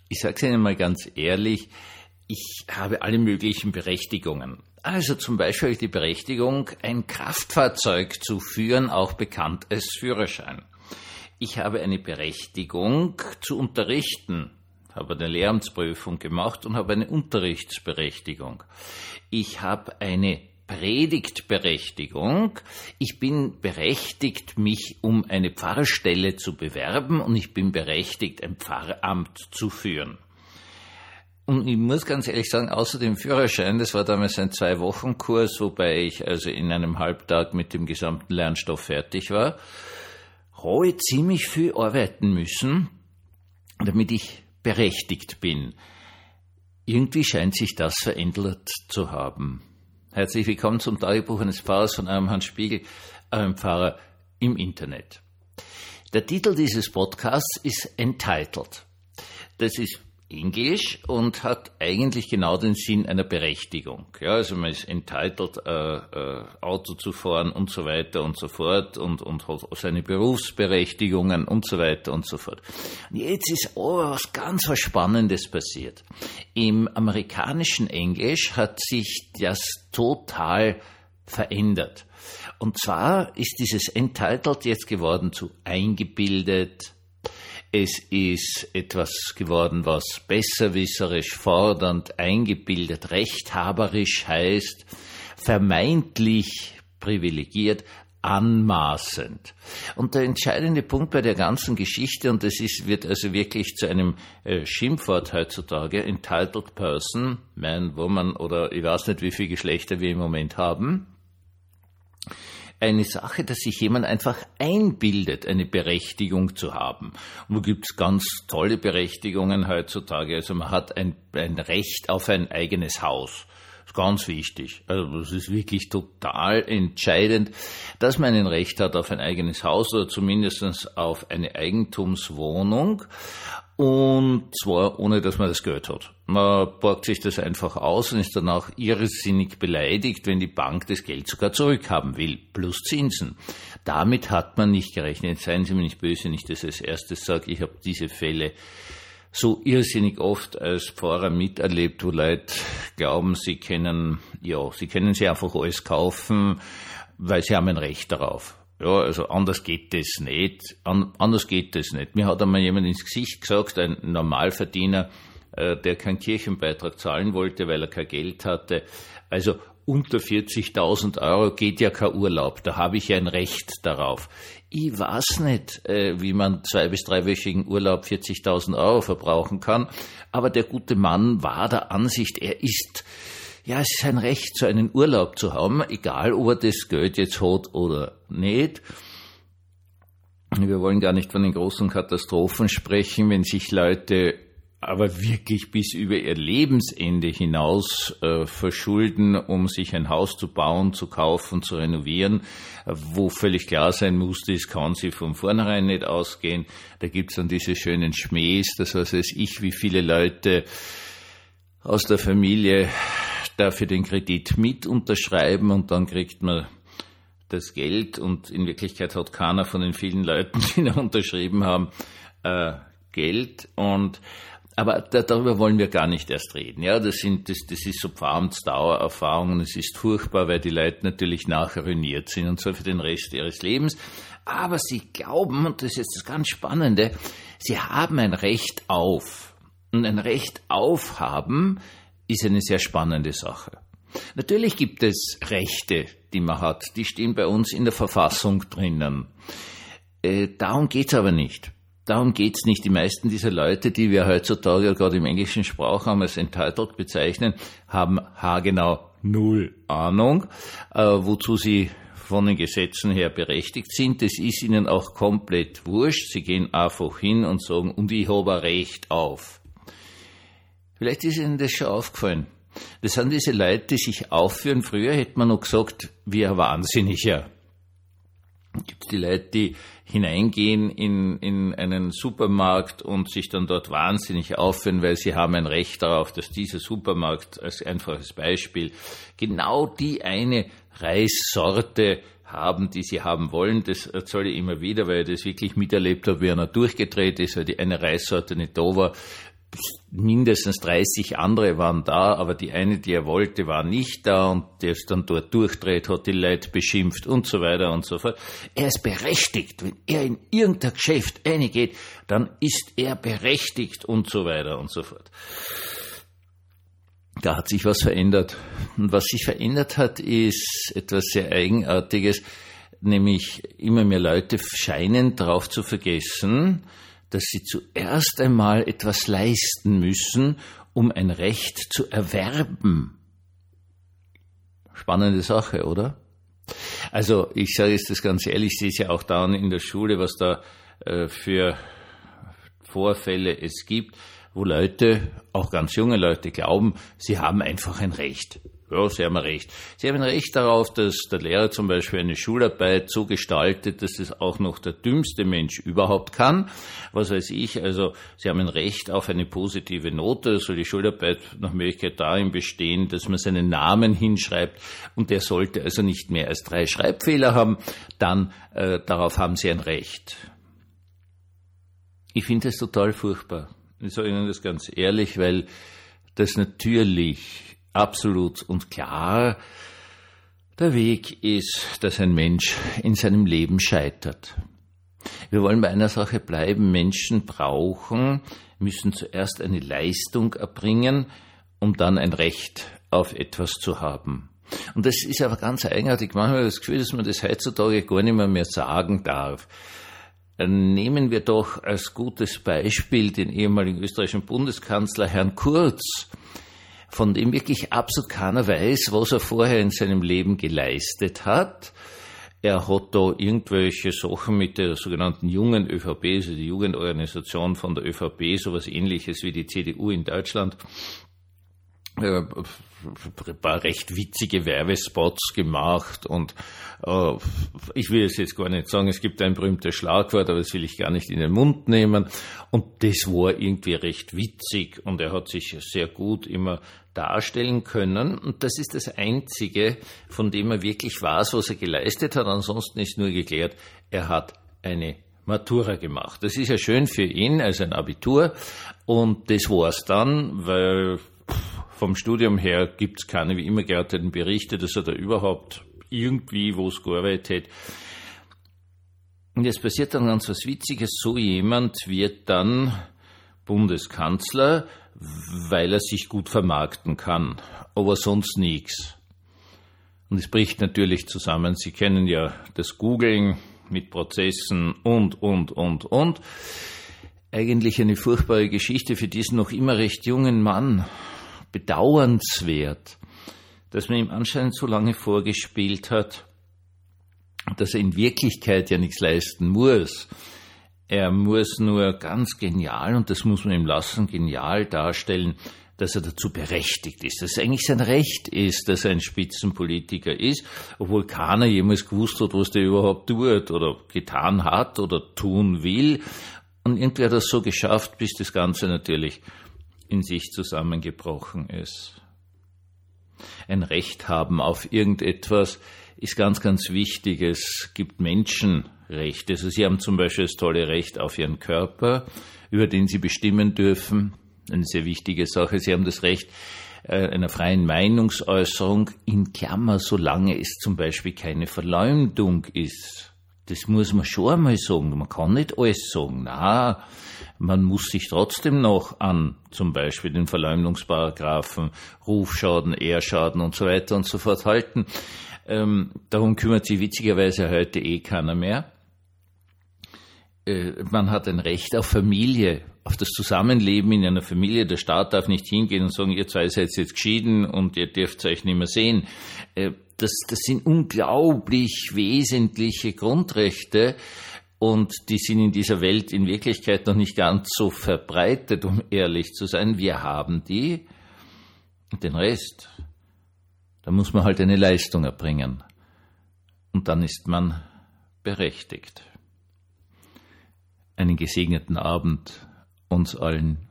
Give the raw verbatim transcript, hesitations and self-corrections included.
Ich sage es Ihnen mal ganz ehrlich, ich habe alle möglichen Berechtigungen. Also zum Beispiel habe ich die Berechtigung, ein Kraftfahrzeug zu führen, auch bekannt als Führerschein. Ich habe eine Berechtigung zu unterrichten, habe eine Lehramtsprüfung gemacht und habe eine Unterrichtsberechtigung. Ich habe eine Predigtberechtigung. Ich bin berechtigt, mich um eine Pfarrstelle zu bewerben und ich bin berechtigt, ein Pfarramt zu führen. Und ich muss ganz ehrlich sagen, außer dem Führerschein, das war damals ein Zwei-Wochen-Kurs, wobei ich also in einem Halbtag mit dem gesamten Lernstoff fertig war, habe ich ziemlich viel arbeiten müssen, damit ich berechtigt bin. Irgendwie scheint sich das verändert zu haben. Herzlich willkommen zum Tagebuch eines Pfarrers von eurem Hans Spiegel, eurem Pfarrer im Internet. Der Titel dieses Podcasts ist Entitled. Das ist Englisch und hat eigentlich genau den Sinn einer Berechtigung. Ja, also man ist entitled, äh, äh, Auto zu fahren und so weiter und so fort und, und hat seine Berufsberechtigungen und so weiter und so fort. Und jetzt ist aber was ganz was Spannendes passiert. Im amerikanischen Englisch hat sich das total verändert. Und zwar ist dieses entitled jetzt geworden zu eingebildet. Es ist etwas geworden, was besserwisserisch, fordernd, eingebildet, rechthaberisch heißt, vermeintlich privilegiert, anmaßend. Und der entscheidende Punkt bei der ganzen Geschichte, und das ist, wird also wirklich zu einem äh, Schimpfwort heutzutage, entitled person, man, woman oder ich weiß nicht, wie viele Geschlechter wir im Moment haben, eine Sache, dass sich jemand einfach einbildet, eine Berechtigung zu haben. Und da gibt's ganz tolle Berechtigungen heutzutage. Also man hat ein, ein Recht auf ein eigenes Haus. Das ist ganz wichtig. Also das ist wirklich total entscheidend, dass man ein Recht hat auf ein eigenes Haus oder zumindest auf eine Eigentumswohnung. Und zwar ohne, dass man das Geld hat. Man borgt sich das einfach aus und ist danach irrsinnig beleidigt, wenn die Bank das Geld sogar zurückhaben will, plus Zinsen. Damit hat man nicht gerechnet. Seien Sie mir nicht böse, nicht, dass ich als erstes sage, ich habe diese Fälle so irrsinnig oft als Pfarrer miterlebt, wo Leute glauben, sie können, ja, sie können sich einfach alles kaufen, weil sie haben ein Recht darauf. Ja, also anders geht das nicht. An, anders geht das nicht. Mir hat einmal jemand ins Gesicht gesagt, ein Normalverdiener, äh, der keinen Kirchenbeitrag zahlen wollte, weil er kein Geld hatte. Also unter vierzigtausend Euro geht ja kein Urlaub. Da habe ich ja ein Recht darauf. Ich weiß nicht, äh, wie man zwei- bis dreiwöchigen Urlaub vierzigtausend Euro verbrauchen kann. Aber der gute Mann war der Ansicht, er ist Ja, es ist ein Recht, so einen Urlaub zu haben, egal ob er das Geld jetzt hat oder nicht. Wir wollen gar nicht von den großen Katastrophen sprechen, wenn sich Leute aber wirklich bis über ihr Lebensende hinaus äh, verschulden, um sich ein Haus zu bauen, zu kaufen, zu renovieren, wo völlig klar sein muss, das kann sie von vornherein nicht ausgehen. Da gibt's dann diese schönen Schmähs, das heißt, ich, wie viele Leute aus der Familie dafür den Kredit mit unterschreiben und dann kriegt man das Geld und in Wirklichkeit hat keiner von den vielen Leuten, die da unterschrieben haben, äh, Geld. Und aber da, darüber wollen wir gar nicht erst reden. Ja, das sind das, das ist so Pfarramtsdauererfahrung und es ist furchtbar, weil die Leute natürlich nachher ruiniert sind und so für den Rest ihres Lebens. Aber sie glauben, und das ist jetzt das ganz Spannende, sie haben ein Recht auf. Und ein Recht auf haben ist eine sehr spannende Sache. Natürlich gibt es Rechte, die man hat, die stehen bei uns in der Verfassung drinnen. Äh, darum geht's aber nicht. Darum geht's nicht. Die meisten dieser Leute, die wir heutzutage gerade im englischen Sprachraum als entitled bezeichnen, haben haargenau null Ahnung, äh, wozu sie von den Gesetzen her berechtigt sind. Das ist ihnen auch komplett wurscht. Sie gehen einfach hin und sagen, und ich habe ein Recht auf. Vielleicht ist Ihnen das schon aufgefallen. Das sind diese Leute, die sich aufführen. Früher hätte man noch gesagt, wie ein Wahnsinniger. Es gibt die Leute, die hineingehen in, in einen Supermarkt und sich dann dort wahnsinnig aufführen, weil sie haben ein Recht darauf, dass dieser Supermarkt, als einfaches Beispiel, genau die eine Reissorte haben, die sie haben wollen. Das erzähle ich immer wieder, weil ich das wirklich miterlebt habe, wie einer durchgedreht ist, weil die eine Reissorte nicht da war. mindestens dreißig andere waren da, aber die eine, die er wollte, war nicht da und der ist dann dort durchdreht, hat die Leute beschimpft und so weiter und so fort. Er ist berechtigt, wenn er in irgendein Geschäft reingeht, dann ist er berechtigt und so weiter und so fort. Da hat sich was verändert. Und was sich verändert hat, ist etwas sehr Eigenartiges, nämlich immer mehr Leute scheinen darauf zu vergessen, dass sie zuerst einmal etwas leisten müssen, um ein Recht zu erwerben. Spannende Sache, oder? Also ich sage jetzt das ganz ehrlich, ich sehe es ja auch da in der Schule, was da äh, für Vorfälle es gibt, wo Leute, auch ganz junge Leute, glauben, sie haben einfach ein Recht. Ja, sie haben ein Recht. Sie haben ein Recht darauf, dass der Lehrer zum Beispiel eine Schularbeit so gestaltet, dass es auch noch der dümmste Mensch überhaupt kann. Was weiß ich, also sie haben ein Recht auf eine positive Note, soll die Schularbeit nach Möglichkeit darin bestehen, dass man seinen Namen hinschreibt und der sollte also nicht mehr als drei Schreibfehler haben, dann äh, darauf haben sie ein Recht. Ich finde das total furchtbar. Ich sage Ihnen das ganz ehrlich, weil das natürlich absolut und klar der Weg ist, dass ein Mensch in seinem Leben scheitert. Wir wollen bei einer Sache bleiben. Menschen brauchen, müssen zuerst eine Leistung erbringen, um dann ein Recht auf etwas zu haben. Und das ist aber ganz eigenartig. Manchmal habe ich das Gefühl, dass man das heutzutage gar nicht mehr, mehr sagen darf. Nehmen wir doch als gutes Beispiel den ehemaligen österreichischen Bundeskanzler Herrn Kurz, von dem wirklich absolut keiner weiß, was er vorher in seinem Leben geleistet hat. Er hat da irgendwelche Sachen mit der sogenannten jungen ÖVP, also die Jugendorganisation von der ÖVP, sowas Ähnliches wie die C D U in Deutschland, äh, ein paar recht witzige Werbespots gemacht und äh, ich will es jetzt gar nicht sagen, es gibt ein berühmtes Schlagwort, aber das will ich gar nicht in den Mund nehmen und das war irgendwie recht witzig und er hat sich sehr gut immer darstellen können und das ist das Einzige, von dem er wirklich weiß, was er geleistet hat, ansonsten ist nur geklärt, er hat eine Matura gemacht. Das ist ja schön für ihn, also ein Abitur und das war's dann, weil vom Studium her gibt's keine wie immer gearteten Berichte, dass er da überhaupt irgendwie was gearbeitet hat. Und jetzt passiert dann ganz was Witziges, so jemand wird dann Bundeskanzler, weil er sich gut vermarkten kann, aber sonst nichts. Und es bricht natürlich zusammen. Sie kennen ja das Googlen mit Prozessen und, und, und, und. Eigentlich eine furchtbare Geschichte für diesen noch immer recht jungen Mann. Bedauernswert, dass man ihm anscheinend so lange vorgespielt hat, dass er in Wirklichkeit ja nichts leisten muss. Er muss nur ganz genial, und das muss man ihm lassen, genial darstellen, dass er dazu berechtigt ist, dass es eigentlich sein Recht ist, dass er ein Spitzenpolitiker ist, obwohl keiner jemals gewusst hat, was der überhaupt tut oder getan hat oder tun will. Und irgendwie hat er es so geschafft, bis das Ganze natürlich in sich zusammengebrochen ist. Ein Recht haben auf irgendetwas ist ganz, ganz wichtig. Es gibt Menschenrechte. Also Sie haben zum Beispiel das tolle Recht auf Ihren Körper, über den Sie bestimmen dürfen. Eine sehr wichtige Sache. Sie haben das Recht einer freien Meinungsäußerung in Klammer, solange es zum Beispiel keine Verleumdung ist. Das muss man schon einmal sagen. Man kann nicht alles sagen. Na, man muss sich trotzdem noch an zum Beispiel den Verleumdungsparagraphen, Rufschaden, Ehrschaden und so weiter und so fort halten. Ähm, darum kümmert sich witzigerweise heute eh keiner mehr. Äh, man hat ein Recht auf Familie, auf das Zusammenleben in einer Familie. Der Staat darf nicht hingehen und sagen, ihr zwei seid jetzt geschieden und ihr dürft euch nicht mehr sehen. Äh, das, das sind unglaublich wesentliche Grundrechte. Und die sind in dieser Welt in Wirklichkeit noch nicht ganz so verbreitet, um ehrlich zu sein. Wir haben die und den Rest. Da muss man halt eine Leistung erbringen. Und dann ist man berechtigt. Einen gesegneten Abend uns allen.